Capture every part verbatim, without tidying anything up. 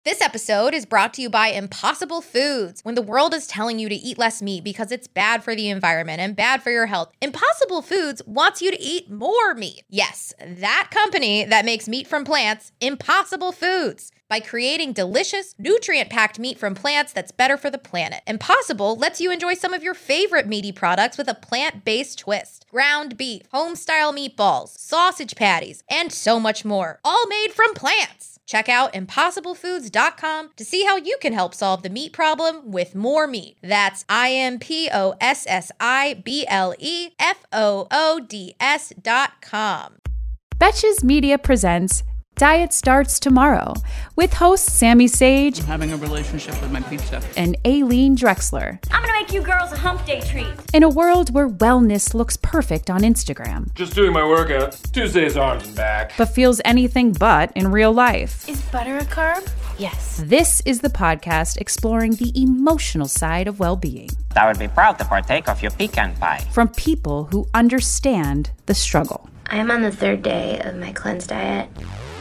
This episode is brought to you by Impossible Foods. When the world is telling you to eat less meat because it's bad for the environment and bad for your health, Impossible Foods wants you to eat more meat. Yes, that company that makes meat from plants, Impossible Foods. By creating delicious, nutrient-packed meat from plants that's better for the planet. Impossible lets you enjoy some of your favorite meaty products with a plant-based twist. Ground beef, home-style meatballs, sausage patties, and so much more. All made from plants. Check out impossible foods dot com to see how you can help solve the meat problem with more meat. That's I M P O S S I B L E F O O D S dot com. Betches Media presents Diet Starts Tomorrow with hosts Sammy Sage, I'm having a relationship with my pizza, and Aileen Drexler. I'm gonna make you girls a hump day treat. In a world where wellness looks perfect on Instagram, just doing my workout, Tuesdays arms and back, but feels anything but in real life. Is butter a carb? Yes. This is the podcast exploring the emotional side of well-being. I would be proud to partake of your pecan pie. From people who understand the struggle. I am on the third day of my cleanse diet.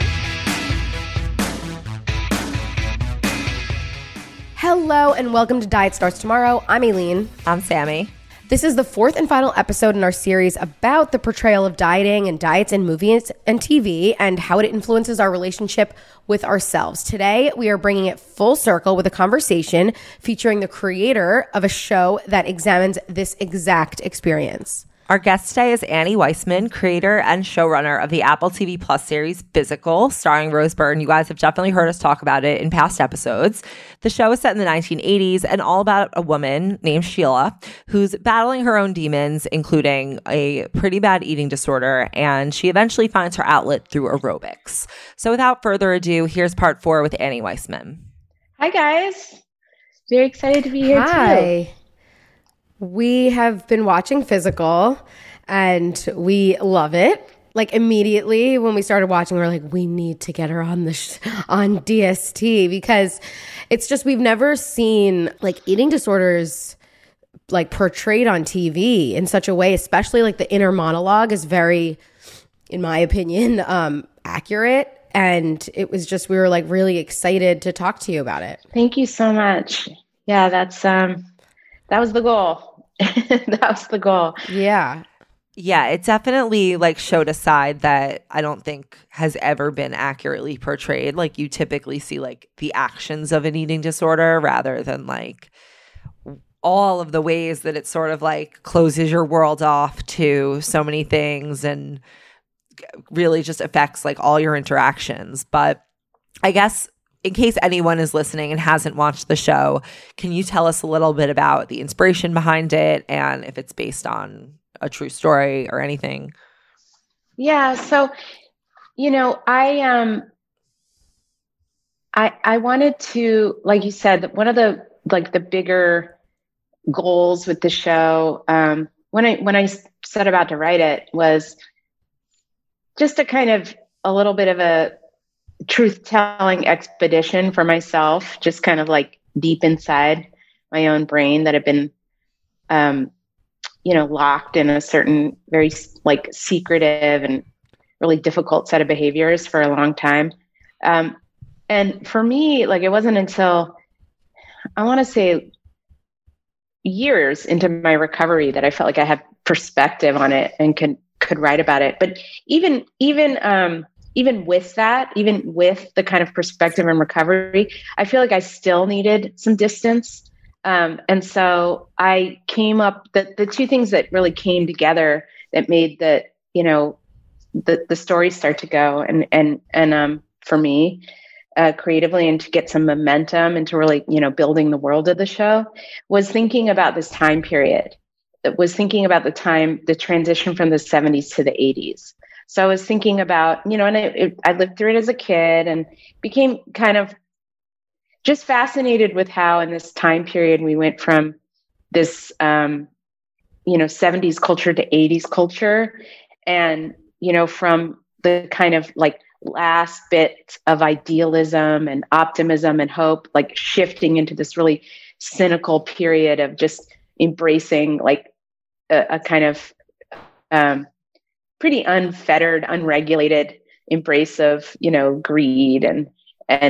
Hello and welcome to Diet Starts Tomorrow. I'm Aileen. I'm Sammy. This is the fourth and final episode in our series about the portrayal of dieting and diets in movies and T V and how it influences our relationship with ourselves. Today, we are bringing it full circle with a conversation featuring the creator of a show that examines this exact experience. Our guest today is Annie Weissman, creator and showrunner of the Apple T V Plus series Physical, starring Rose Byrne. You guys have definitely heard us talk about it in past episodes. The show is set in the nineteen eighties and all about a woman named Sheila who's battling her own demons, including a pretty bad eating disorder, and she eventually finds her outlet through aerobics. So without further ado, here's part four with Annie Weissman. Hi, guys. Very excited to be here, Hi. too. We have been watching Physical and we love it. Like immediately when we started watching, we were like, we need to get her on the sh- on D S T because it's just we've never seen like eating disorders like portrayed on T V in such a way, especially like the inner monologue is very, in my opinion, um, accurate. And it was just we were like really excited to talk to you about it. Thank you so much. Yeah, that's um, that was the goal. That was the goal. Yeah. Yeah, it definitely like showed a side that I don't think has ever been accurately portrayed. Like you typically see like the actions of an eating disorder rather than like all of the ways that it sort of like closes your world off to so many things and really just affects like all your interactions. But I guess in case anyone is listening and hasn't watched the show, can you tell us a little bit about the inspiration behind it and if it's based on a true story or anything? Yeah. So, you know, I, um, I, I wanted to, like you said, one of the, like the bigger goals with the show, um, when I, when I set about to write it was just a kind of a little bit of a truth-telling expedition for myself, just kind of like deep inside my own brain that had been, um, you know, locked in a certain very like secretive and really difficult set of behaviors for a long time. Um, and for me, like it wasn't until I want to say years into my recovery that I felt like I had perspective on it and could could write about it. But even even um, even with that, even with the kind of perspective and recovery, I feel like I still needed some distance. Um, and so I came up, the, the two things that really came together that made the, you know, the, the story start to go and, and, and um, for me uh, creatively and to get some momentum and to really, you know, building the world of the show was thinking about this time period. It was thinking about the time, the transition from the seventies to the eighties. So I was thinking about, you know, and it, it, I lived through it as a kid and became kind of just fascinated with how in this time period we went from this, um, you know, seventies culture to eighties culture. And, you know, from the kind of like last bit of idealism and optimism and hope, like shifting into this really cynical period of just embracing like a, a kind of, um, pretty unfettered, unregulated embrace of, you know, greed and, and,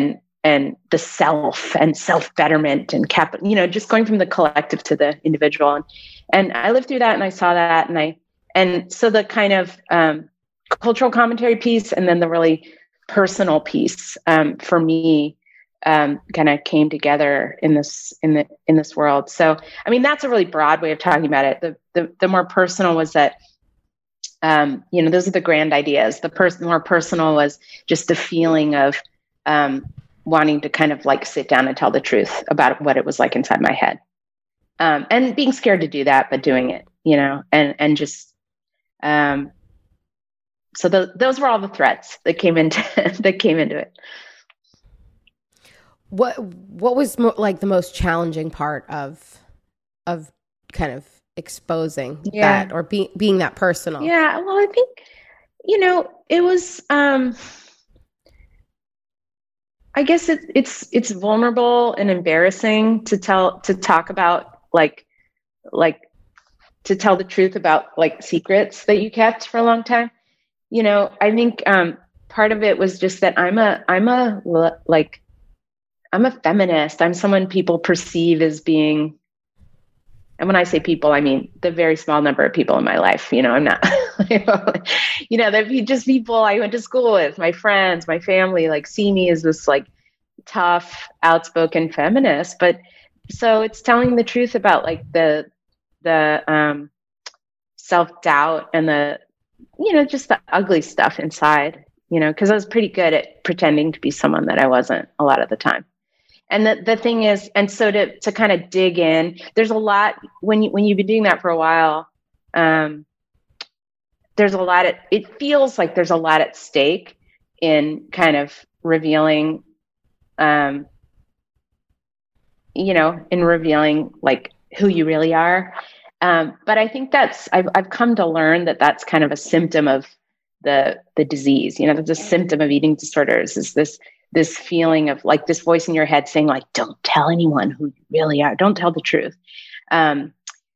and the self and self-betterment and cap, you know, just going from the collective to the individual. And, and I lived through that and I saw that. And I, and so the kind of um, cultural commentary piece and then the really personal piece um, for me um, kind of came together in this, in the, in this world. So, I mean, that's a really broad way of talking about it. The, the, the more personal was that, um, you know, those are the grand ideas. The person more personal was just the feeling of, um, wanting to kind of like sit down and tell the truth about what it was like inside my head. Um, and being scared to do that, but doing it, you know, and, and just, um, so the, those were all the threats that came into, that came into it. What, what was mo- like the most challenging part of, of kind of exposing yeah. that or being, being that personal? Yeah. Well, I think, you know, it was, um, I guess it, it's it's vulnerable and embarrassing to tell to talk about like like to tell the truth about like secrets that you kept for a long time. You know, I think um, part of it was just that I'm a I'm a like I'm a feminist. I'm someone people perceive as being, and when I say people, I mean the very small number of people in my life. You know, I'm not, you know, they're just people I went to school with, my friends, my family, like see me as this like tough, outspoken feminist. But so it's telling the truth about like the, the um, self-doubt and the, you know, just the ugly stuff inside, you know, because I was pretty good at pretending to be someone that I wasn't a lot of the time. And the, the thing is, and so to, to kind of dig in, there's a lot when you, when you've been doing that for a while, um, there's a lot at, it feels like there's a lot at stake in kind of revealing, um, you know, in revealing like who you really are. Um, but I think that's, I've, I've come to learn that that's kind of a symptom of the, the disease, you know, that's a symptom of eating disorders is this, this feeling of like this voice in your head saying like, don't tell anyone who you really are. Don't tell the truth. Um,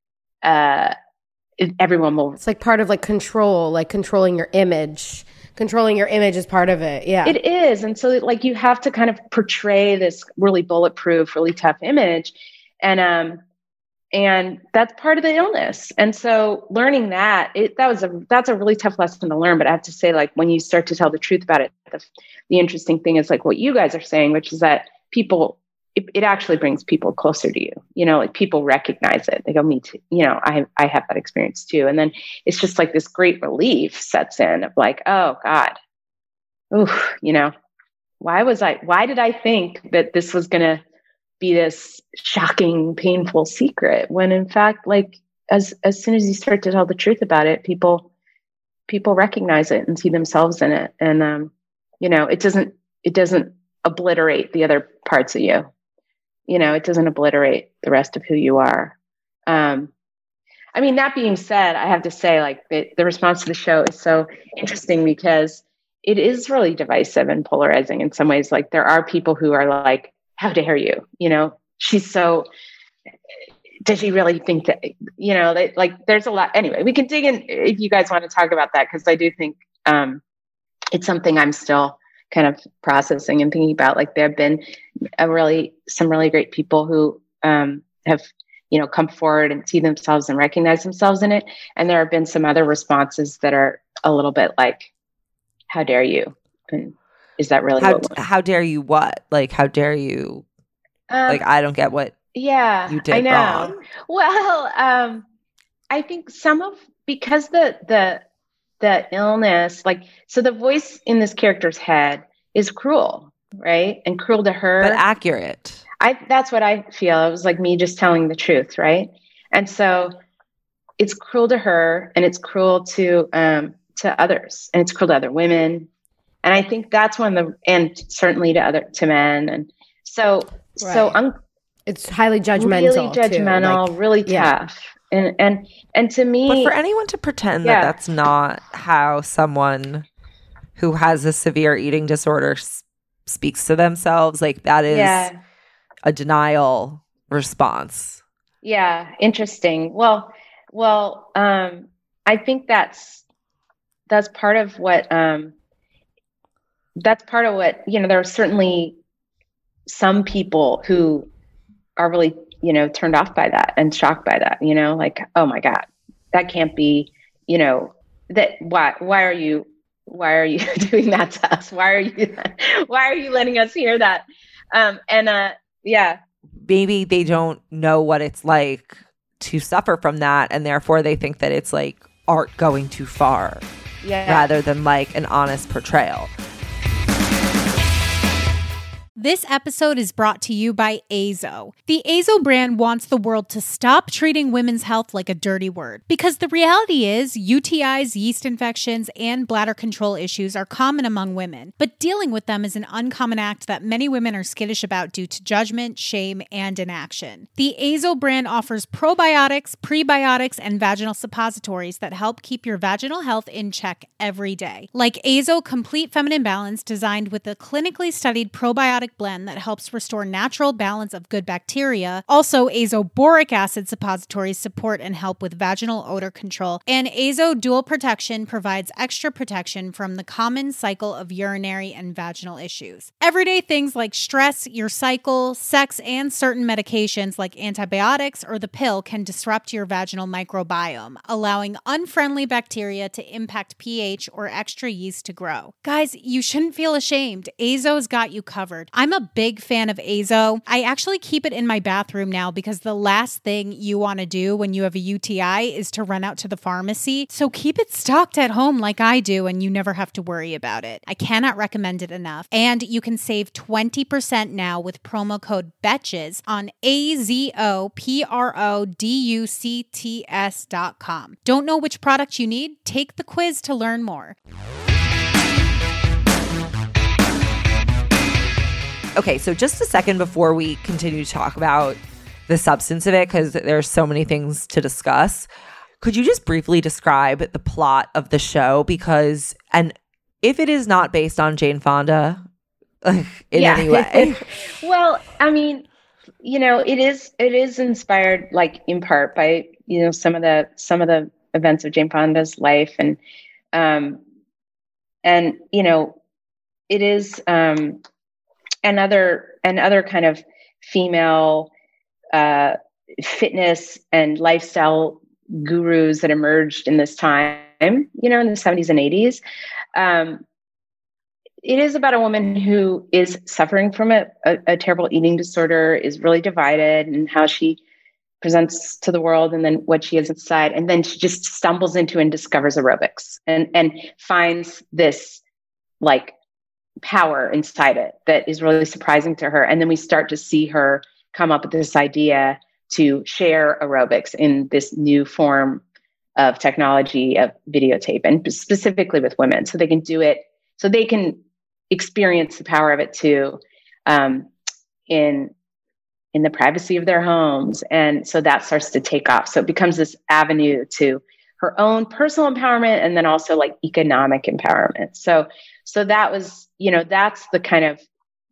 uh, it, everyone will. It's like part of like control, like controlling your image, controlling your image is part of it. Yeah, it is. And so like, you have to kind of portray this really bulletproof, really tough image. And, um, and that's part of the illness. And so learning that, it, that was a, that's a really tough lesson to learn. But I have to say, like, when you start to tell the truth about it, the, the interesting thing is like what you guys are saying, which is that people, it, it actually brings people closer to you. You know, like people recognize it. They go, me too. You know, I have, I have that experience too. And then it's just like this great relief sets in of like, oh God, oof, you know, why was I, why did I think that this was going to be this shocking, painful secret when in fact, like as, as soon as you start to tell the truth about it, people, people recognize it and see themselves in it. And, um, you know, it doesn't, it doesn't obliterate the other parts of you. You know, it doesn't obliterate the rest of who you are. Um, I mean, that being said, I have to say like the, the response to the show is so interesting because it is really divisive and polarizing in some ways. Like there are people who are like, how dare you? You know, she's so, does she really think that, you know, they, like there's a lot. Anyway, we can dig in if you guys want to talk about that. Cause I do think um, it's something I'm still kind of processing and thinking about. Like there have been a really, some really great people who um, have, you know, come forward and see themselves and recognize themselves in it. And there have been some other responses that are a little bit like, how dare you? And is that really how, what how dare you what? Like, how dare you? Um, like, I don't get what yeah, you did I know. wrong. Well, um, I think some of, because the, the, the illness, like, so the voice in this character's head is cruel, right? And cruel to her. But accurate. I, that's what I feel. It was like me just telling the truth, right? And so it's cruel to her and it's cruel to, um, to others and it's cruel to other women. And I think that's when the, and certainly to other, to men. And so, right. so un, it's highly judgmental, really judgmental, like, really yeah. tough. And, and, and to me, but for anyone to pretend yeah. that that's not how someone who has a severe eating disorder s- speaks to themselves, like that is yeah. a denial response. Yeah. Interesting. Well, well, um, I think that's, that's part of what, um, that's part of what, you know, there are certainly some people who are really, you know, turned off by that and shocked by that, you know, like, oh my God, that can't be, you know, that why, why are you, why are you doing that to us? Why are you, why are you letting us hear that? Um, and, uh, yeah, maybe they don't know what it's like to suffer from that. And therefore they think that it's like art going too far yeah. rather than like an honest portrayal. This episode is brought to you by Azo. The Azo brand wants the world to stop treating women's health like a dirty word. Because the reality is, U T Is, yeast infections, and bladder control issues are common among women. But dealing with them is an uncommon act that many women are skittish about due to judgment, shame, and inaction. The Azo brand offers probiotics, prebiotics, and vaginal suppositories that help keep your vaginal health in check every day. Like Azo Complete Feminine Balance, designed with a clinically studied probiotic blend that helps restore natural balance of good bacteria. Also, Azo Boric Acid suppositories support and help with vaginal odor control. And Azo Dual Protection provides extra protection from the common cycle of urinary and vaginal issues. Everyday things like stress, your cycle, sex, and certain medications like antibiotics or the pill can disrupt your vaginal microbiome, allowing unfriendly bacteria to impact pH or extra yeast to grow. Guys, you shouldn't feel ashamed. Azo's got you covered. I'm a big fan of Azo. I actually keep it in my bathroom now because the last thing you want to do when you have a U T I is to run out to the pharmacy. So keep it stocked at home like I do and you never have to worry about it. I cannot recommend it enough. And you can save twenty percent now with promo code BETCHES on A Z O P R O D U C T S dot com. Don't know which product you need? Take the quiz to learn more. Okay, so just a second before we continue to talk about the substance of it, because there's so many things to discuss, could you just briefly describe the plot of the show? Because, and if it is not based on Jane Fonda in yeah. any way. Well, I mean, you know, it is it is inspired, like, in part by, you know, some of the some of the events of Jane Fonda's life, and um, and you know, it is um. and other and other kind of female uh, fitness and lifestyle gurus that emerged in this time, you know, in the seventies and eighties. Um, it is about a woman who is suffering from a, a, a terrible eating disorder, is really divided in how she presents to the world and then what she is inside. And then she just stumbles into and discovers aerobics and, and finds this, like, power inside it that is really surprising to her. And then we start to see her come up with this idea to share aerobics in this new form of technology of videotape, and specifically with women, so they can do it, so they can experience the power of it too, um, in in the privacy of their homes. And so that starts to take off. So it becomes this avenue to her own personal empowerment and then also like economic empowerment. So So that was, you know, that's the kind of,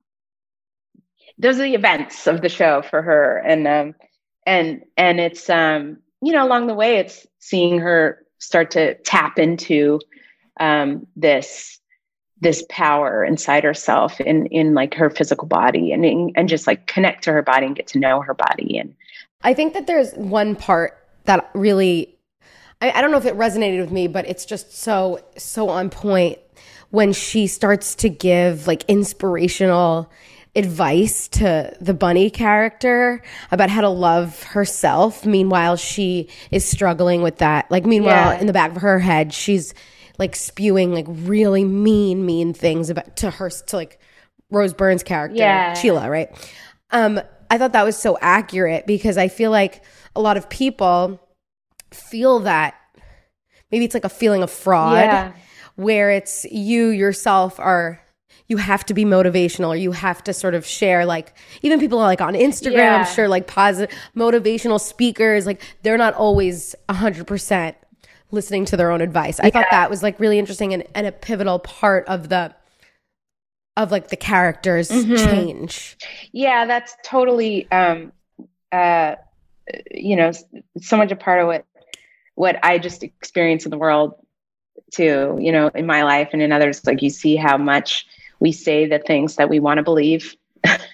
those are the events of the show for her. And, um, and, and it's, um, you know, along the way, it's seeing her start to tap into, um, this, this power inside herself in, in like her physical body, and, and just like connect to her body and get to know her body. And I think that there's one part that really, I, I don't know if it resonated with me, but it's just so, so on point. When she starts to give like inspirational advice to the Bunny character about how to love herself. Meanwhile, she is struggling with that. Like, meanwhile, yeah. in the back of her head, she's like spewing like really mean, mean things about to her, to like Rose Byrne's character, yeah. Sheila, right? Um, I thought that was so accurate because I feel like a lot of people feel that maybe it's like a feeling of fraud. Yeah. Where it's you yourself are, you have to be motivational, or you have to sort of share, like, even people like on Instagram, yeah. I'm sure, like positive motivational speakers, like they're not always one hundred percent listening to their own advice. I yeah. thought that was like really interesting and, and a pivotal part of the, of like the character's mm-hmm. change. Yeah, that's totally, um, uh, you know, so much a part of what, what I just experienced in the world too, you know, in my life and in others. Like, you see how much we say the things that we want to believe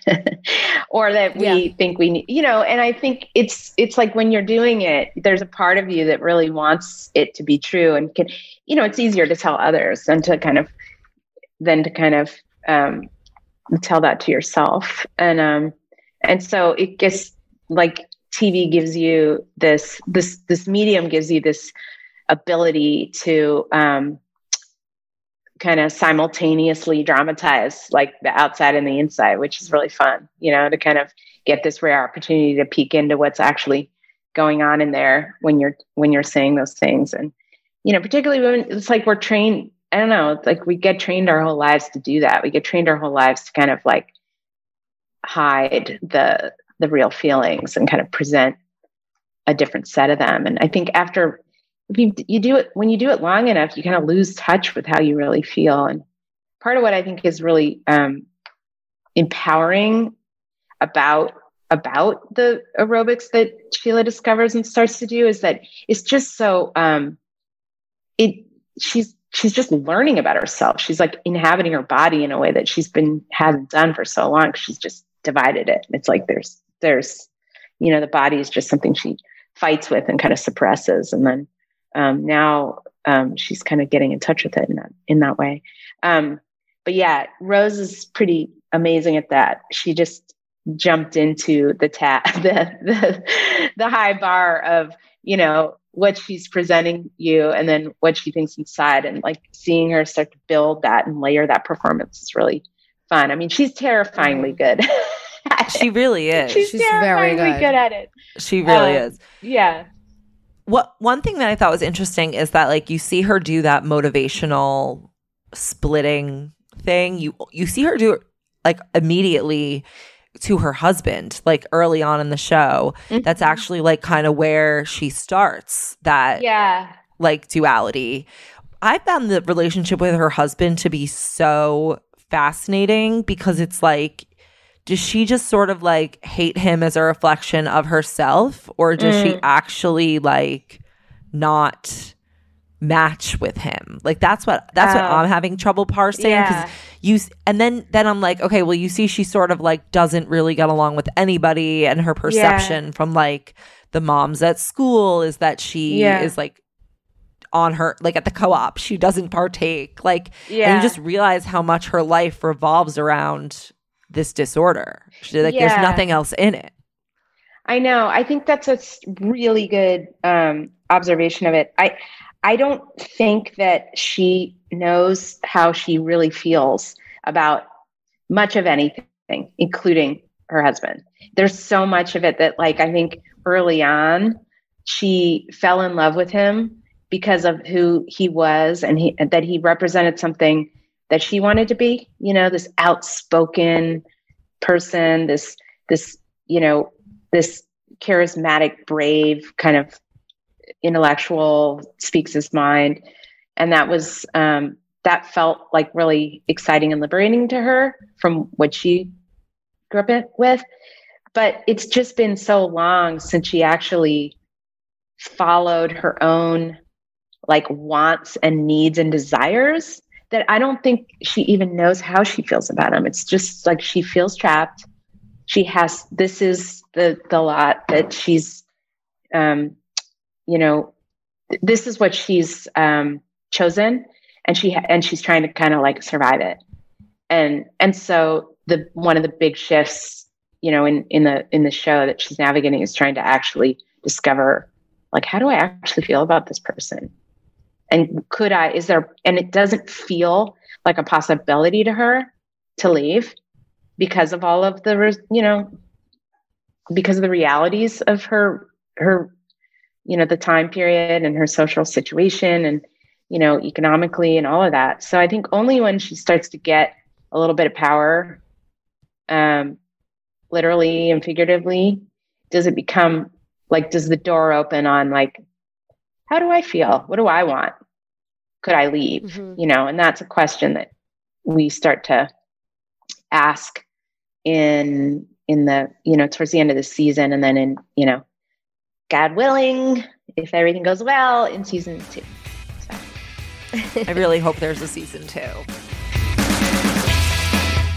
or that we Yeah. think we need, you know, and I think it's, it's like when you're doing it, there's a part of you that really wants it to be true and can, you know, it's easier to tell others than to kind of, than to kind of, um, tell that to yourself. And, um, and so it gets like T V gives you this, this, this medium gives you this ability to, um, kind of simultaneously dramatize like the outside and the inside, which is really fun, you know, to kind of get this rare opportunity to peek into what's actually going on in there when you're, when you're saying those things. And, you know, particularly when it's like we're trained, I don't know, it's like we get trained our whole lives to do that. We get trained our whole lives to kind of like hide the, the real feelings and kind of present a different set of them. And I think after If you, you do it, when you do it long enough, you kind of lose touch with how you really feel. And part of what I think is really um, empowering about, about the aerobics that Sheila discovers and starts to do is that it's just so, um, it, she's, she's just learning about herself. She's like inhabiting her body in a way that she's been, hasn't done for so long. She's just divided it. It's like there's, there's, you know, the body is just something she fights with and kind of suppresses. And then, Um, now um, she's kind of getting in touch with it in that in that way. Um, but yeah, Rose is pretty amazing at that. She just jumped into the ta- the, the the high bar of, you know, what she's presenting you and then what she thinks inside, and like seeing her start to build that and layer that performance is really fun. I mean, she's terrifyingly good. She really is. She's, She's very terrifyingly good. good at it. She really Um, is. Yeah. What one thing that I thought was interesting is that like you see her do that motivational splitting thing. You you see her do it like immediately to her husband, like early on in the show. Mm-hmm. That's actually like kind of where she starts that Yeah. like duality. I found the relationship with her husband to be so fascinating because it's like, does she just sort of like hate him as a reflection of herself, or does mm. she actually like not match with him? Like that's what that's uh, what I'm having trouble parsing. Yeah. You and then then I'm like, okay, well, you see, she sort of like doesn't really get along with anybody, and her perception yeah. from like the moms at school is that she yeah. is like on her like at the co-op, she doesn't partake. Like, yeah. and you just realize how much her life revolves around this disorder. She, like yeah. there's nothing else in it. I know. I think that's a really good um, observation of it. I I don't think that she knows how she really feels about much of anything, including her husband. There's so much of it that, like, I think early on she fell in love with him because of who he was, and he that he represented something that she wanted to be, you know, this outspoken person, this, this, you know, this charismatic, brave kind of intellectual, speaks his mind. And that was, um, that felt like really exciting and liberating to her from what she grew up with. But it's just been so long since she actually followed her own like wants and needs and desires that I don't think she even knows how she feels about him. It's just like she feels trapped. She has, this is the the lot that she's, um, you know, th- this is what she's um, chosen, and she ha- and she's trying to kind of like survive it. And and so the one of the big shifts, you know, in in the in the show that she's navigating is trying to actually discover, like, how do I actually feel about this person? And could I, is there, and it doesn't feel like a possibility to her to leave because of all of the, you know, because of the realities of her, her, you know, the time period and her social situation and, you know, economically and all of that. So I think only when she starts to get a little bit of power, um, literally and figuratively, does it become like, does the door open on like, how do I feel? What do I want? Could I leave? Mm-hmm. You know, and that's a question that we start to ask in, in the, you know, towards the end of the season. And then in, you know, God willing, if everything goes well, in season two. So. I really hope there's a season two.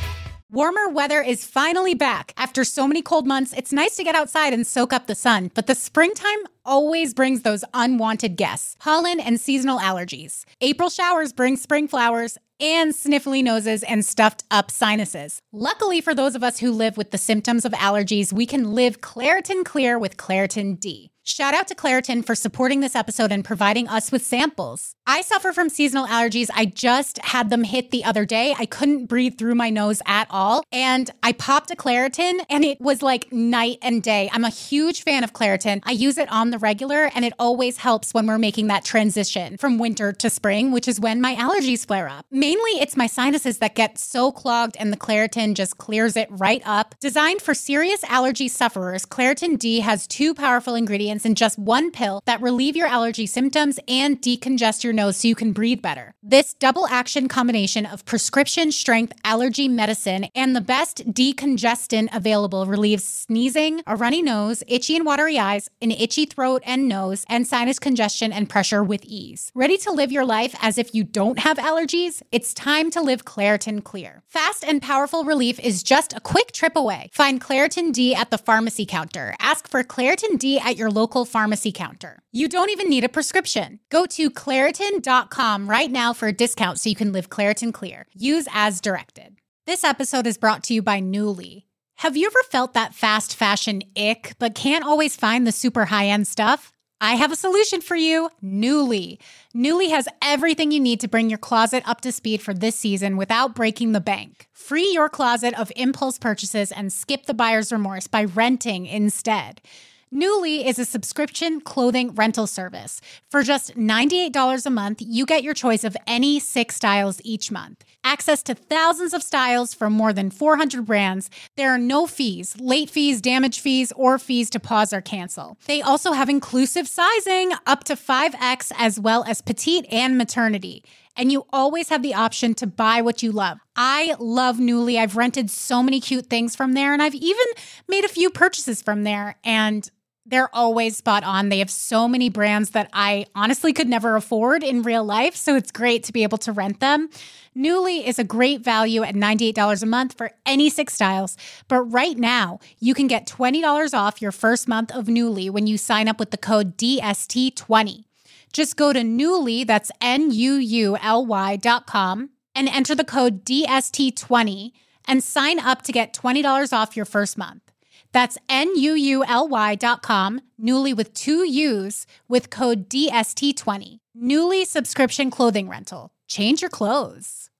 Warmer weather is finally back. After so many cold months, it's nice to get outside and soak up the sun, but the springtime always brings those unwanted guests, pollen and seasonal allergies. April showers bring spring flowers and sniffly noses and stuffed up sinuses. Luckily for those of us who live with the symptoms of allergies, we can live Claritin Clear with Claritin D. Shout out to Claritin for supporting this episode and providing us with samples. I suffer from seasonal allergies. I just had them hit the other day. I couldn't breathe through my nose at all. And I popped a Claritin and it was like night and day. I'm a huge fan of Claritin. I use it on the regular and it always helps when we're making that transition from winter to spring, which is when my allergies flare up. Mainly it's my sinuses that get so clogged and the Claritin just clears it right up. Designed for serious allergy sufferers, Claritin D has two powerful ingredients in just one pill that relieve your allergy symptoms and decongest your nose so you can breathe better. This double action combination of prescription strength allergy medicine and the best decongestant available relieves sneezing, a runny nose, itchy and watery eyes, an itchy throat and nose, and sinus congestion and pressure with ease. Ready to live your life as if you don't have allergies? It's time to live Claritin Clear. Fast and powerful relief is just a quick trip away. Find Claritin D at the pharmacy counter. Ask for Claritin D at your local pharmacy counter. You don't even need a prescription. Go to Claritin dot com right now for a discount so you can live Claritin Clear. Use as directed. This episode is brought to you by Nuuly. Have you ever felt that fast fashion ick, but can't always find the super high-end stuff? I have a solution for you, Nuuly. Nuuly has everything you need to bring your closet up to speed for this season without breaking the bank. Free your closet of impulse purchases and skip the buyer's remorse by renting instead. Nuuly is a subscription clothing rental service. For just ninety-eight dollars a month, you get your choice of any six styles each month. Access to thousands of styles from more than four hundred brands. There are no fees, late fees, damage fees, or fees to pause or cancel. They also have inclusive sizing, up to five X, as well as petite and maternity. And you always have the option to buy what you love. I love Nuuly. I've rented so many cute things from there, and I've even made a few purchases from there, and they're always spot on. They have so many brands that I honestly could never afford in real life, so it's great to be able to rent them. Nuuly is a great value at ninety-eight dollars a month for any six styles, but right now, you can get twenty dollars off your first month of Nuuly when you sign up with the code D S T twenty. Just go to Nuuly, that's N U U L Y dot com, and enter the code D S T twenty and sign up to get twenty dollars off your first month. That's N U U L Y dot com, Nuuly with two U's, with code D S T twenty. Nuuly subscription clothing rental. Change your clothes.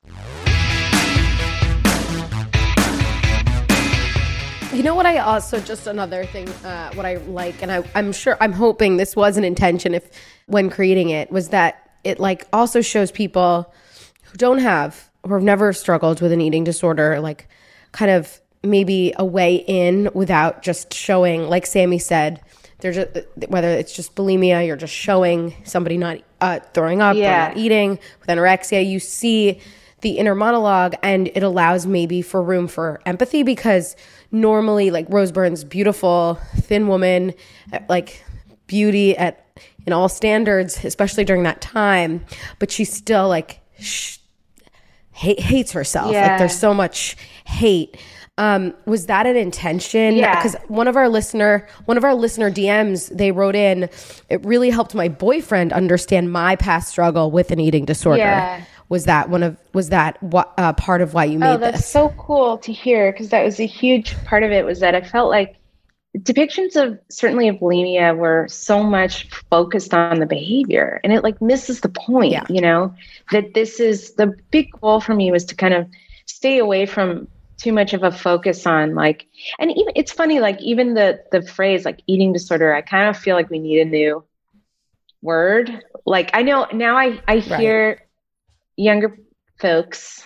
You know what I also, just another thing, uh, what I like, and I, I'm sure, I'm hoping this was an intention if when creating it, was that it like also shows people who don't have, or have never struggled with an eating disorder, like kind of maybe a way in without just showing, like Sammy said, they're just, whether it's just bulimia, you're just showing somebody not uh, throwing up yeah. or not eating. With anorexia, you see the inner monologue, and it allows maybe for room for empathy, because normally, like Rose Byrne's beautiful, thin woman, like beauty at in all standards, especially during that time, but she still like sh- hate, hates herself. Yeah. Like there's so much hate. Um, was that an intention? Yeah. Because one of our listener, one of our listener D Ms, they wrote in, it really helped my boyfriend understand my past struggle with an eating disorder. Yeah. Was that one of, was that what, uh, part of why you made oh, that's this? so cool to hear, because that was a huge part of it, was that I felt like depictions of, certainly of bulimia, were so much focused on the behavior, and it like misses the point, Yeah. you know, that this is the big goal for me, was to kind of stay away from too much of a focus on like, and even it's funny, like even the the phrase like eating disorder, I kind of feel like we need a new word. Like I know now I, I hear right. younger folks,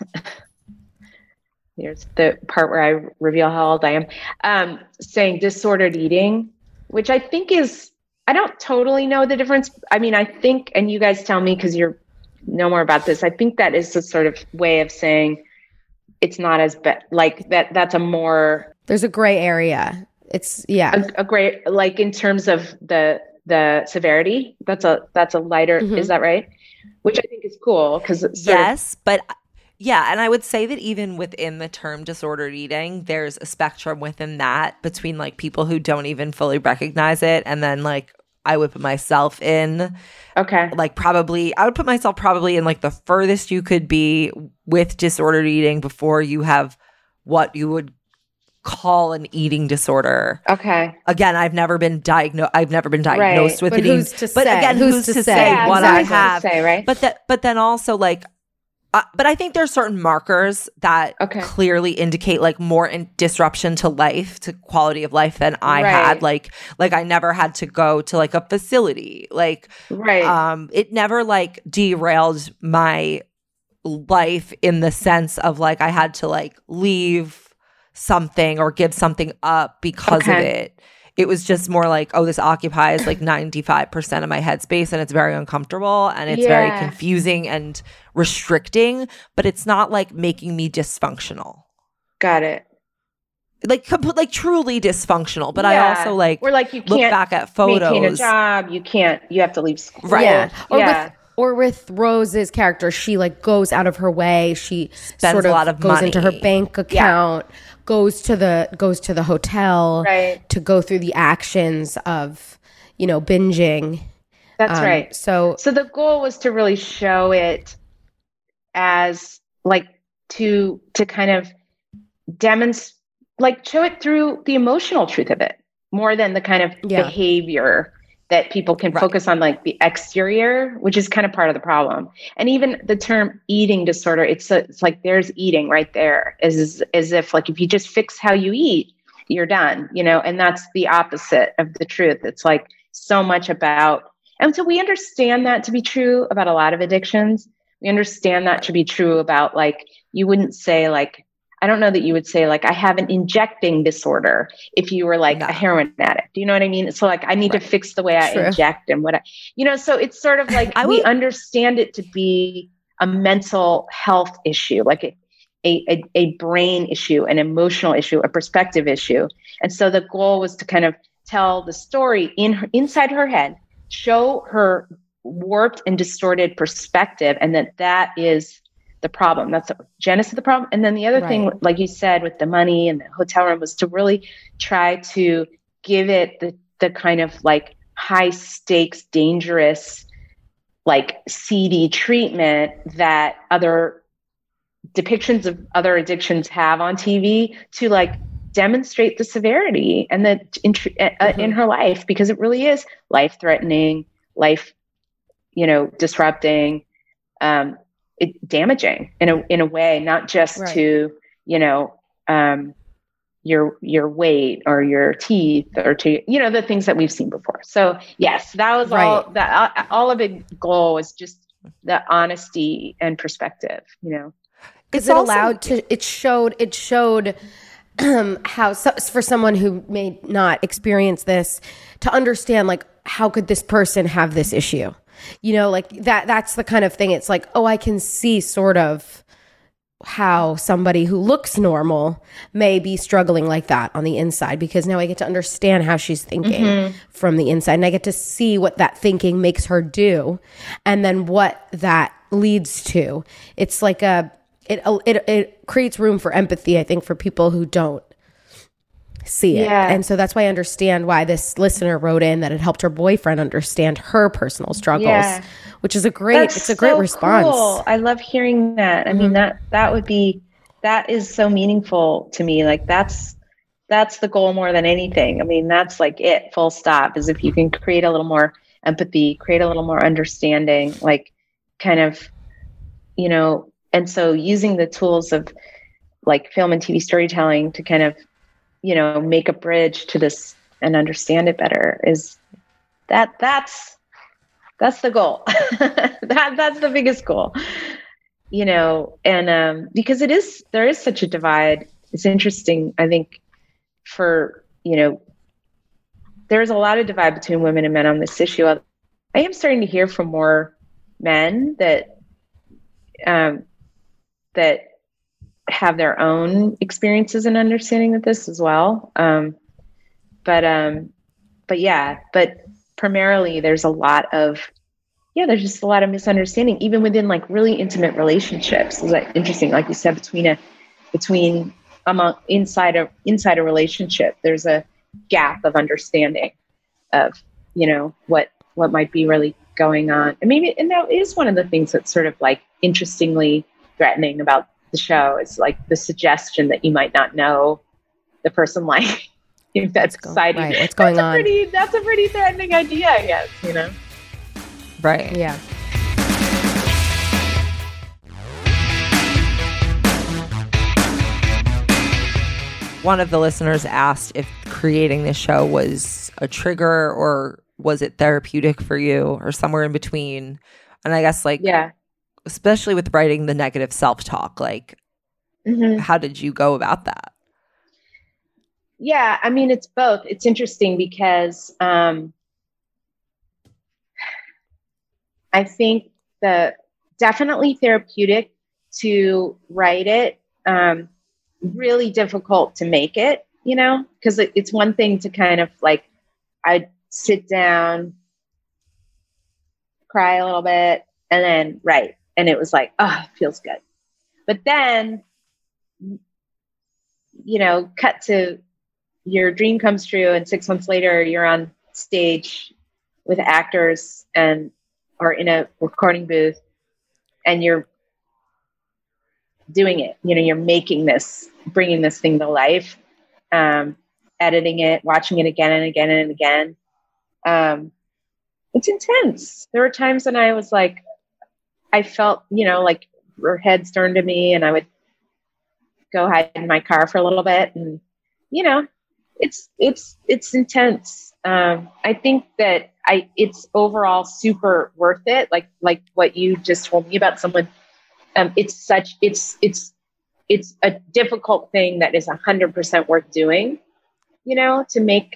here's the part where I reveal how old I am, um, saying disordered eating, which I think is, I don't totally know the difference. I mean, I think, and you guys tell me because you're know more about this, I think that is a sort of way of saying it's not as bad, like that, that's a more, there's a gray area. It's yeah. A, a gray, like in terms of the, the severity, that's a, that's a lighter, mm-hmm. is that right? Which I think is cool. Cause yes, of, but Yeah, and I would say that even within the term disordered eating, there's a spectrum within that between like people who don't even fully recognize it, and then like I would put myself in. Okay. Like probably, I would put myself probably in like the furthest you could be with disordered eating before you have what you would call an eating disorder. Okay. Again, I've never been diagnosed. I've never been diagnosed Right. with But an eating. who's to But say? again, Who's who's to to say? say Yeah, what exactly. I have? Who's to say, right? But that, but then also like. Uh, but I think there's certain markers that Okay. clearly indicate like more in disruption to life, to quality of life than I Right. had. Like, like I never had to go to like a facility. Like, Right. um, it never like derailed my life in the sense of like I had to like leave something or give something up because of Okay. it. It was just more like, oh, this occupies like ninety-five percent of my headspace and it's very uncomfortable and it's very Yeah. confusing and restricting, but it's not like making me dysfunctional. Got it. Like, comp- like truly dysfunctional. But I Yeah. also like Or like you look can't back at maintain a photos. job. You can't. You have to leave school. Right. Yeah. Or yeah. with or with Rose's character, she like goes out of her way. She Spends sort a of lot of goes into her money. bank account, goes to the goes to the hotel Right. to go through the actions of, you know, binging. That's Um, right. So So the goal was to really show it as like to to kind of demonstrate, like show it through the emotional truth of it more than the kind of Yeah. behavior that people can Right. focus on, like the exterior, which is kind of part of the problem. And even the term eating disorder, it's a, it's like there's eating right there, as as if like if you just fix how you eat, you're done, you know. And that's the opposite of the truth. It's like so much about, and so we understand that to be true about a lot of addictions. We understand that to be true about, like, you wouldn't say like, I don't know that you would say like, I have an injecting disorder if you were like No. a heroin addict. Do you know what I mean? So like, I need Right. to fix the way I True. inject and what I, you know, so it's sort of like, I we would- understand it to be a mental health issue, like a, a, a, a brain issue, an emotional issue, a perspective issue. And so the goal was to kind of tell the story in her, inside her head, show her warped and distorted perspective, and that that is the problem. That's the genesis of the problem. And then the other thing, Right. like you said, with the money and the hotel room, was to really try to give it the, the kind of like high stakes, dangerous, like seedy treatment that other depictions of other addictions have on T V, to like demonstrate the severity and the in, uh, Mhm. in her life, because it really is life threatening, life, you know, disrupting, um, it damaging in a in a way, not just Right. to, you know, um, your your weight or your teeth, or to, you know, the things that we've seen before. So yes, that was all. Right. That uh, all of it goal was just the honesty and perspective. You know, because It's it also- allowed to it showed it showed um, how so, for someone who may not experience this to understand, like, how could this person have this issue, you know, like that that's the kind of thing. It's like, oh, I can see sort of how somebody who looks normal may be struggling like that on the inside, because now I get to understand how she's thinking Mm-hmm. from the inside, and I get to see what that thinking makes her do, and then what that leads to. It's like a it it it creates room for empathy, I think, for people who don't see it. Yeah. And so that's why I understand why this listener wrote in that it helped her boyfriend understand her personal struggles, Yeah. which is a great That's it's a great so response. cool. I love hearing that. I mean, that that would be that is so meaningful to me. Like that's that's the goal more than anything. I mean, that's like it, full stop, is if you can create a little more empathy, create a little more understanding, like kind of, you know, and so using the tools of like film and T V storytelling to kind of, you know, make a bridge to this and understand it better, is that that's that's the goal. that that's the biggest goal, you know, and um, because it is, there is such a divide. It's interesting, I think, for, you know, there's a lot of divide between women and men on this issue. I am starting to hear from more men that um, that have their own experiences and understanding with this as well. Um, but um, but yeah, but primarily there's a lot of yeah, there's just a lot of misunderstanding, even within like really intimate relationships. Is that interesting? Like you said, between a between among inside a inside a relationship, there's a gap of understanding of, you know, what what might be really going on. And maybe, and that is one of the things that's sort of like interestingly threatening about the show, is like the suggestion that you might not know the person like if that's go, exciting. Right, what's going that's on? A pretty, that's a pretty threatening idea, I guess, you know? Right. Yeah. One of the listeners asked if creating this show was a trigger or was it therapeutic for you or somewhere in between. And I guess like, yeah, especially with writing the negative self-talk, like mm-hmm. how did you go about that? Yeah, I mean, it's both. It's interesting because um, I think the definitely therapeutic to write it. Um, really difficult to make it, you know, because it, it's one thing to kind of like, I'd sit down, cry a little bit, and then write. And it was like, oh, it feels good. But then, you know, cut to your dream comes true, and six months later, you're on stage with actors and or in a recording booth, and you're doing it. You know, you're making this, bringing this thing to life, um, editing it, watching it again and again and again. Um, it's intense. There were times when I was like, I felt, you know, like her head's turned to me, and I would go hide in my car for a little bit, and you know, it's it's it's intense. Um, I think that I it's overall super worth it. Like like what you just told me about someone. Um, it's such it's it's it's a difficult thing that is a hundred percent worth doing. You know, to make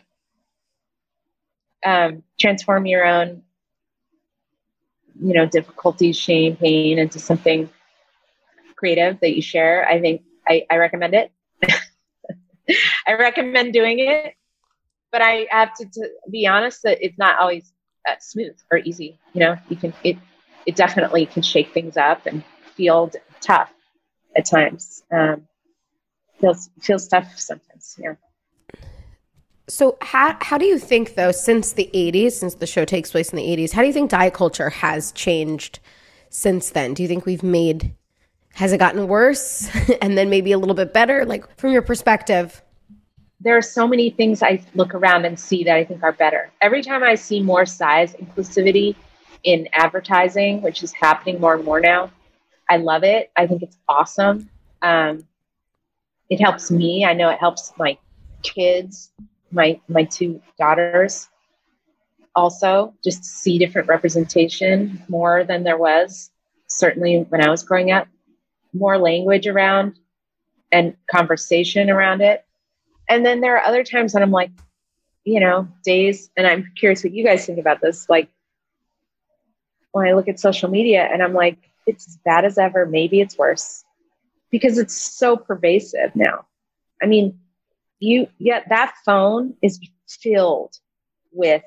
um, transform your own, you know, difficulties, shame, pain into something creative that you share. I think I, I recommend it. I recommend doing it, but I have to, to be honest that it's not always uh, smooth or easy. You know, you can, it, it definitely can shake things up and feel tough at times. Um, feels, feels tough sometimes. Yeah. So how how do you think, though, since the eighties, since the show takes place in the eighties, how do you think diet culture has changed since then? Do you think we've made, has it gotten worse and then maybe a little bit better? Like, from your perspective. There are so many things I look around and see that I think are better. Every time I see more size inclusivity in advertising, which is happening more and more now, I love it. I think it's awesome. Um, it helps me. I know it helps my kids. My my two daughters also, just to see different representation more than there was, certainly when I was growing up, more language around and conversation around it. And then there are other times when I'm like, you know, days, and I'm curious what you guys think about this, like when I look at social media and I'm like, it's as bad as ever, maybe it's worse, because it's so pervasive now. I mean, You, yeah, that phone is filled with,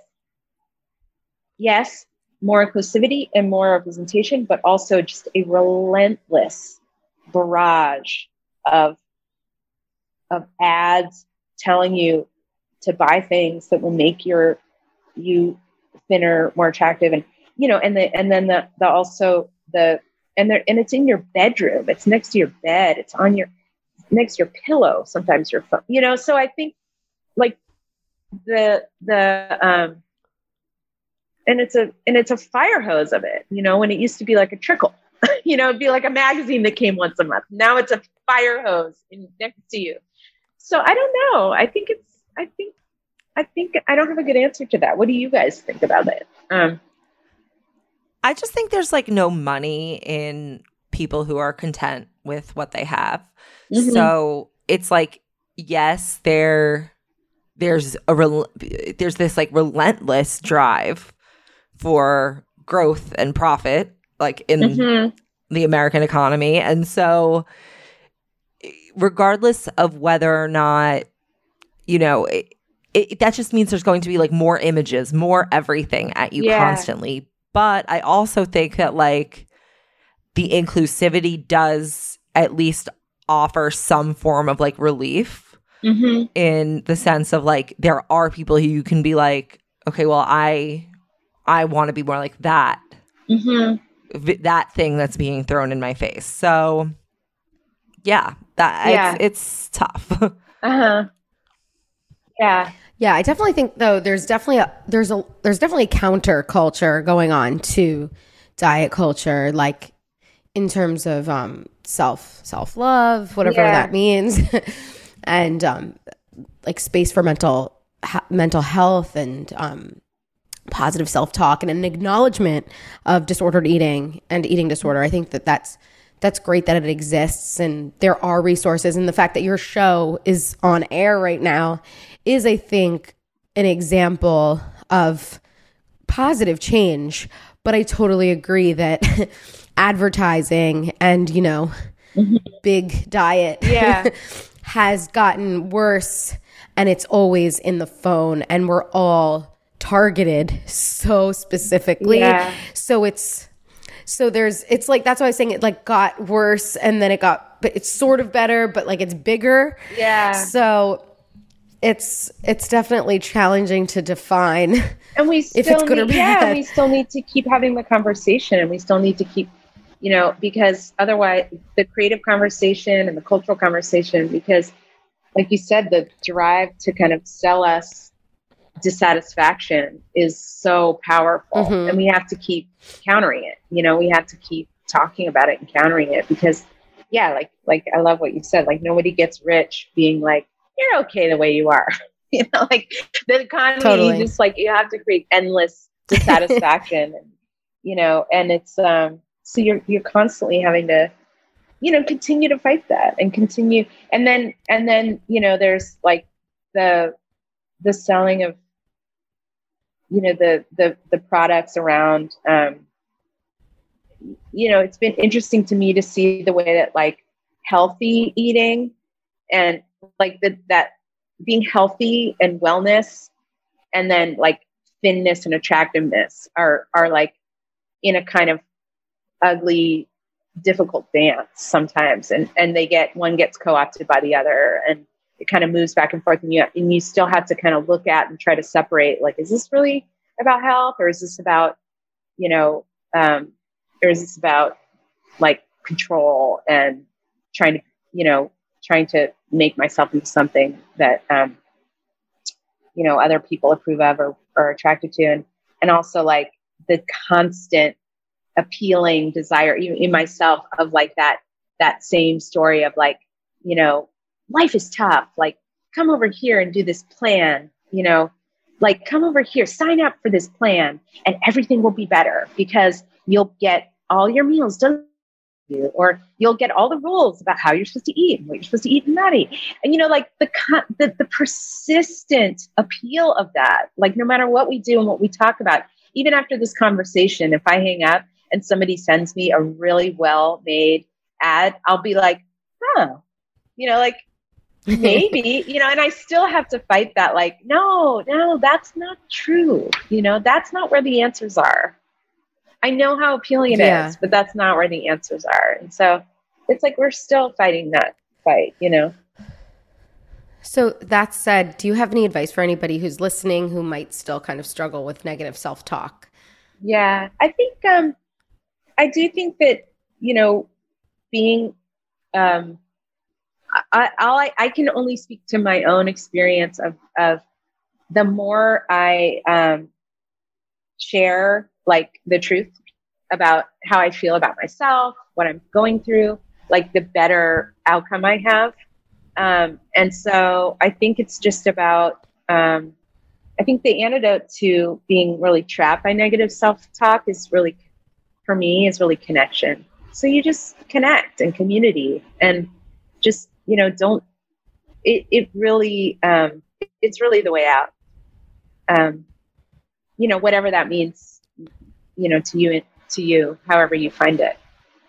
yes, more inclusivity and more representation, but also just a relentless barrage of, of ads telling you to buy things that will make your, you thinner, more attractive. And, you know, and the, and then the, the also the, and there, and it's in your bedroom. It's next to your bed. It's on your, next to your pillow, sometimes your phone, you know? So I think like the, the, um, and it's a, and it's a fire hose of it, you know, when it used to be like a trickle, you know, it'd be like a magazine that came once a month. Now it's a fire hose in, next to you. So I don't know. I think it's, I think, I think I don't have a good answer to that. What do you guys think about it? Um, I just think there's like no money in people who are content with what they have. Mm-hmm. So it's like, yes, there, there's a rel- there's this like relentless drive for growth and profit, like in mm-hmm. the American economy. And so regardless of whether or not, you know, it, it, that just means there's going to be like more images, more everything at you yeah. constantly. But I also think that like the inclusivity does at least offer some form of like relief mm-hmm. in the sense of like there are people who you can be like, okay, well, I I want to be more like that. Mm-hmm. V- that thing that's being thrown in my face. So yeah, that Yeah. It's, it's tough. Uh-huh. Yeah. Yeah, I definitely think though there's definitely a there's a there's definitely a counter culture going on to diet culture, like in terms of um self self love, whatever Yeah. that means, and um like space for mental ha- mental health and um positive self talk and an acknowledgement of disordered eating and eating disorder. I think that that's that's great that it exists and there are resources, and the fact that your show is on air right now is, I think, an example of positive change. But I totally agree that advertising and, you know, mm-hmm. big diet Yeah. has gotten worse, and it's always in the phone, and we're all targeted so specifically. Yeah. So it's so there's it's like that's why I was saying it like got worse and then it got but it's sort of better, but like it's bigger. Yeah. So it's it's definitely challenging to define And we still if it's good need, or bad. Yeah, we still need to keep having the conversation, and we still need to keep, you know, because otherwise the creative conversation and the cultural conversation, because like you said, the drive to kind of sell us dissatisfaction is so powerful, Mhm. and we have to keep countering it. You know, we have to keep talking about it and countering it, because yeah, like, like I love what you said, like nobody gets rich being like, you're okay the way you are. You know, like the economy, Totally. you just like, you have to create endless dissatisfaction and, you know, and it's, um, so you're, you're constantly having to, you know, continue to fight that and continue. And then, and then, you know, there's like the, the selling of, you know, the, the, the products around, um, you know, it's been interesting to me to see the way that like healthy eating and like the, that being healthy and wellness and then like thinness and attractiveness are, are like in a kind of ugly, difficult dance sometimes. And, and they get, one gets co-opted by the other, and it kind of moves back and forth, and you, and you still have to kind of look at and try to separate, like, is this really about health, or is this about, you know, um, or is this about like control and trying to, you know, trying to make myself into something that, um, you know, other people approve of or are attracted to. And, and also like the constant appealing desire even in myself of like that, that same story of like, you know, life is tough. Like, come over here and do this plan, you know, like come over here, sign up for this plan and everything will be better because you'll get all your meals done. You, or you'll get all the rules about how you're supposed to eat and what you're supposed to eat and not eat. And, you know, like the, the, the persistent appeal of that, like no matter what we do and what we talk about, even after this conversation, if I hang up and somebody sends me a really well-made ad, I'll be like, huh, you know, like maybe, you know, and I still have to fight that. Like, no, no, that's not true. You know, that's not where the answers are. I know how appealing it Yeah. is, but that's not where the answers are. And so it's like we're still fighting that fight, you know? So that said, do you have any advice for anybody who's listening who might still kind of struggle with negative self-talk? Yeah, I think, um, I do think that, you know, being, um, I, I'll, I, I can only speak to my own experience of, of the more I, um, share like the truth about how I feel about myself, what I'm going through, like the better outcome I have. Um, and so I think it's just about, um, I think the antidote to being really trapped by negative self-talk is really, for me, is really connection. So you just connect and community and just, you know, don't, it, it really, um, it's really the way out. Um, you know, whatever that means, you know, to you, to you, however you find it.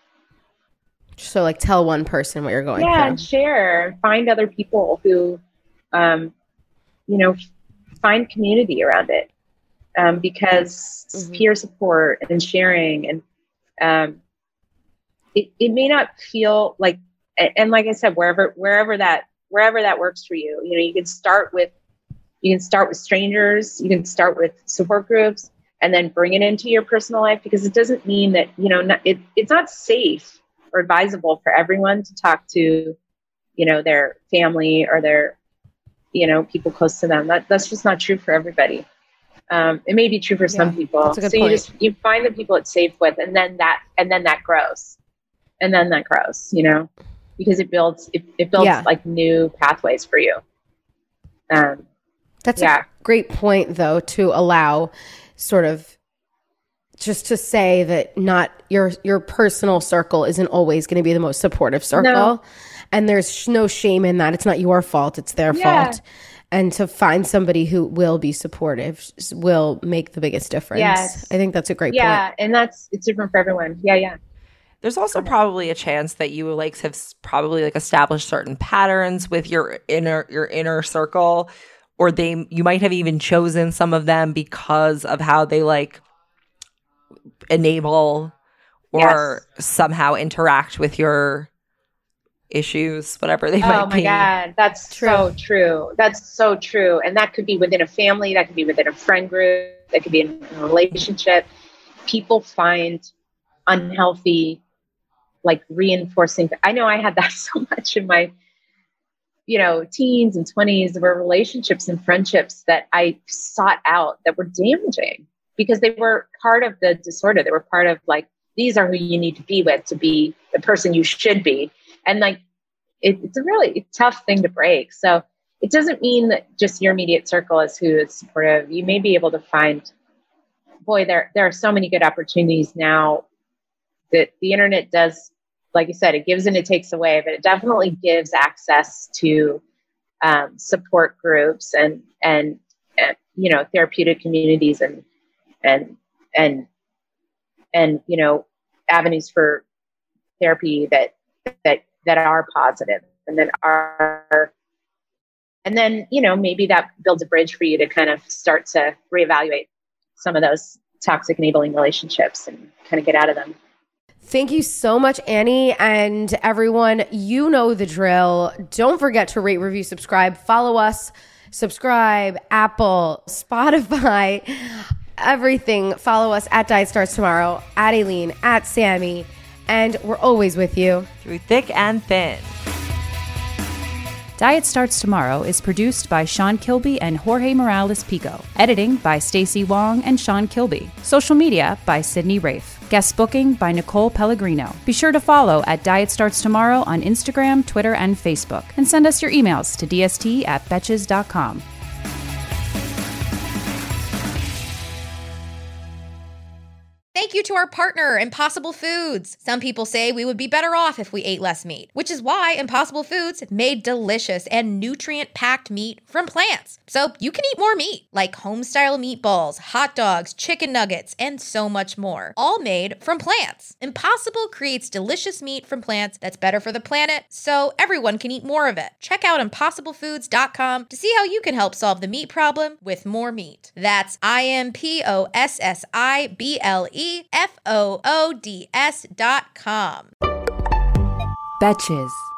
So like tell one person what you're going Yeah, through. and share, find other people who, um, you know, find community around it. um, because mm-hmm. peer support and sharing and um, it, it may not feel like, and like I said, wherever, wherever that, wherever that works for you, you know, you can start with, you can start with strangers, you can start with support groups, and then bring it into your personal life, because it doesn't mean that, you know, not, it, it's not safe or advisable for everyone to talk to, you know, their family or their, you know, people close to them. That that's just not true for everybody. Um, it may be true for yeah, some people. That's a good so point. you just, you find the people it's safe with, and then that, and then that grows. And then that grows, you know, because it builds, it, it builds yeah. like new pathways for you. Um, That's yeah. a great point, though, to allow sort of just to say that not your your personal circle isn't always going to be the most supportive circle. No. And there's sh- no shame in that. It's not your fault. It's their yeah. fault. And to find somebody who will be supportive will make the biggest difference. Yes. I think that's a great yeah, point. Yeah, and that's, it's different for everyone. Yeah, yeah. There's also probably a chance that you like have probably like established certain patterns with your inner your inner circle, or they you might have even chosen some of them because of how they like enable or yes. somehow interact with your issues, whatever they oh might be. Oh my God, that's true. so true. That's so true. And that could be within a family, that could be within a friend group, that could be in a relationship. People find unhealthy, like reinforcing. I know I had that so much in my, you know, teens and twenties, were relationships and friendships that I sought out that were damaging because they were part of the disorder. They were part of like, these are who you need to be with to be the person you should be. And like, it, it's a really tough thing to break. So it doesn't mean that just your immediate circle is who is supportive. You may be able to find, boy, there, there are so many good opportunities now that the internet does. Like you said, it gives and it takes away, but it definitely gives access to um, support groups and, and, and, you know, therapeutic communities and, and, and, and, you know, avenues for therapy that, that, that are positive and that are, and then, you know, maybe that builds a bridge for you to kind of start to reevaluate some of those toxic enabling relationships and kind of get out of them. Thank you so much, Annie, and everyone. You know the drill. Don't forget to rate, review, subscribe, follow us, subscribe, Apple, Spotify, everything. Follow us at Diet Starts Tomorrow, at Aileen, at Sammy, and we're always with you. Through thick and thin. Diet Starts Tomorrow is produced by Sean Kilby and Jorge Morales Pico. Editing by Stacey Wong and Sean Kilby. Social media by Sydney Rafe. Guest booking by Nicole Pellegrino. Be sure to follow at Diet Starts Tomorrow on Instagram, Twitter, and Facebook. And send us your emails to d s t at betches dot com. Thank you to our partner, Impossible Foods. Some people say we would be better off if we ate less meat, which is why Impossible Foods made delicious and nutrient-packed meat from plants. So you can eat more meat, like home-style meatballs, hot dogs, chicken nuggets, and so much more, all made from plants. Impossible creates delicious meat from plants that's better for the planet, so everyone can eat more of it. Check out impossible foods dot com to see how you can help solve the meat problem with more meat. That's I M P O S S I B L E F O O D S dot com. Betches.